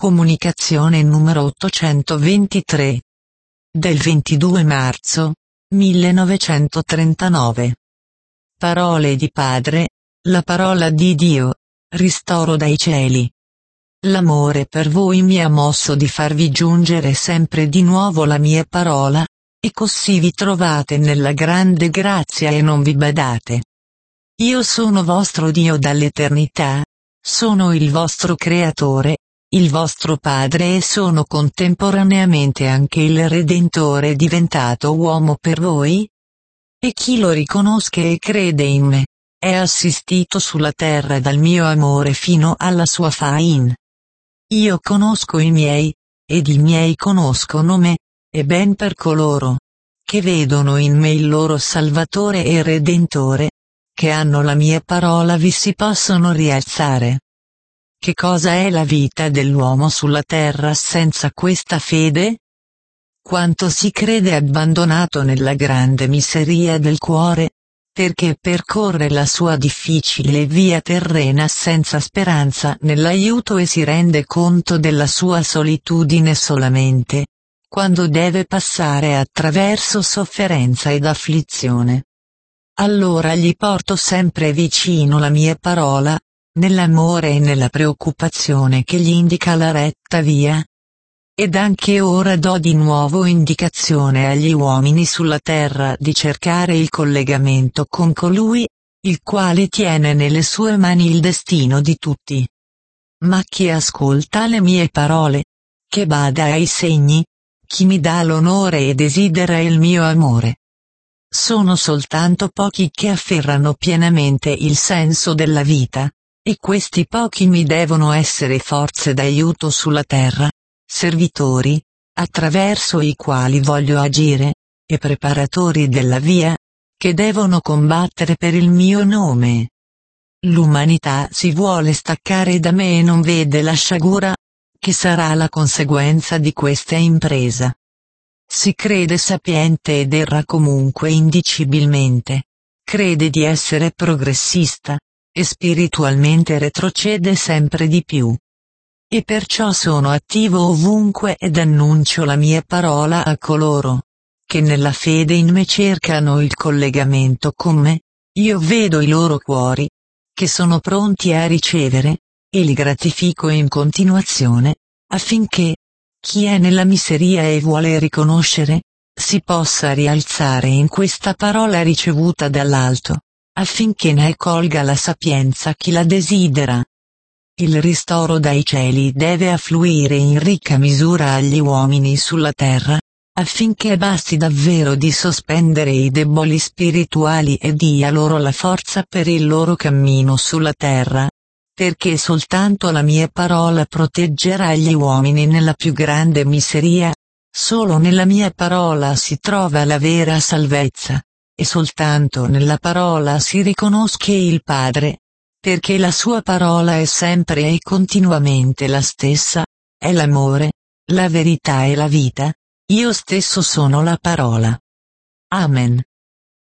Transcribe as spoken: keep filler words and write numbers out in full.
Comunicazione numero ottocentoventitré. Del ventidue marzo millenovecentotrentanove. Parole di Padre, la parola di Dio, ristoro dai cieli. L'amore per voi mi ha mosso di farvi giungere sempre di nuovo la mia parola, e così vi trovate nella grande grazia e non vi badate. Io sono vostro Dio dall'eternità, sono il vostro Creatore, il vostro Padre e sono contemporaneamente anche il Redentore diventato uomo per voi? E chi lo riconosce e crede in me, è assistito sulla terra dal mio amore fino alla sua fin. Io conosco i miei, ed i miei conoscono me, e ben per coloro che vedono in me il loro Salvatore e Redentore, che hanno la mia parola vi si possono rialzare. Che cosa è la vita dell'uomo sulla terra senza questa fede? Quanto si crede abbandonato nella grande miseria del cuore, perché percorre la sua difficile via terrena senza speranza nell'aiuto e si rende conto della sua solitudine solamente quando deve passare attraverso sofferenza ed afflizione. Allora gli porto sempre vicino la mia parola, nell'amore e nella preoccupazione che gli indica la retta via. Ed anche ora do di nuovo indicazione agli uomini sulla terra di cercare il collegamento con colui, il quale tiene nelle sue mani il destino di tutti. Ma chi ascolta le mie parole, che bada ai segni, chi mi dà l'onore e desidera il mio amore. Sono soltanto pochi che afferrano pienamente il senso della vita, e questi pochi mi devono essere forze d'aiuto sulla terra, servitori, attraverso i quali voglio agire, e preparatori della via, che devono combattere per il mio nome. L'umanità si vuole staccare da me e non vede la sciagura, che sarà la conseguenza di questa impresa. Si crede sapiente ed erra comunque indicibilmente, crede di essere progressista, e spiritualmente retrocede sempre di più. E perciò sono attivo ovunque ed annuncio la mia parola a coloro che nella fede in me cercano il collegamento con me. Io vedo i loro cuori, che sono pronti a ricevere, e li gratifico in continuazione, affinché chi è nella miseria e vuole riconoscere, si possa rialzare in questa parola ricevuta dall'alto, affinché ne colga la sapienza chi la desidera. Il ristoro dai cieli deve affluire in ricca misura agli uomini sulla terra, affinché basti davvero di sospendere i deboli spirituali e dia loro la forza per il loro cammino sulla terra, perché soltanto la mia parola proteggerà gli uomini nella più grande miseria. Solo nella mia parola si trova la vera salvezza, e soltanto nella parola si riconosce il Padre, perché la sua parola è sempre e continuamente la stessa, è l'amore, la verità e la vita. Io stesso sono la parola. Amen.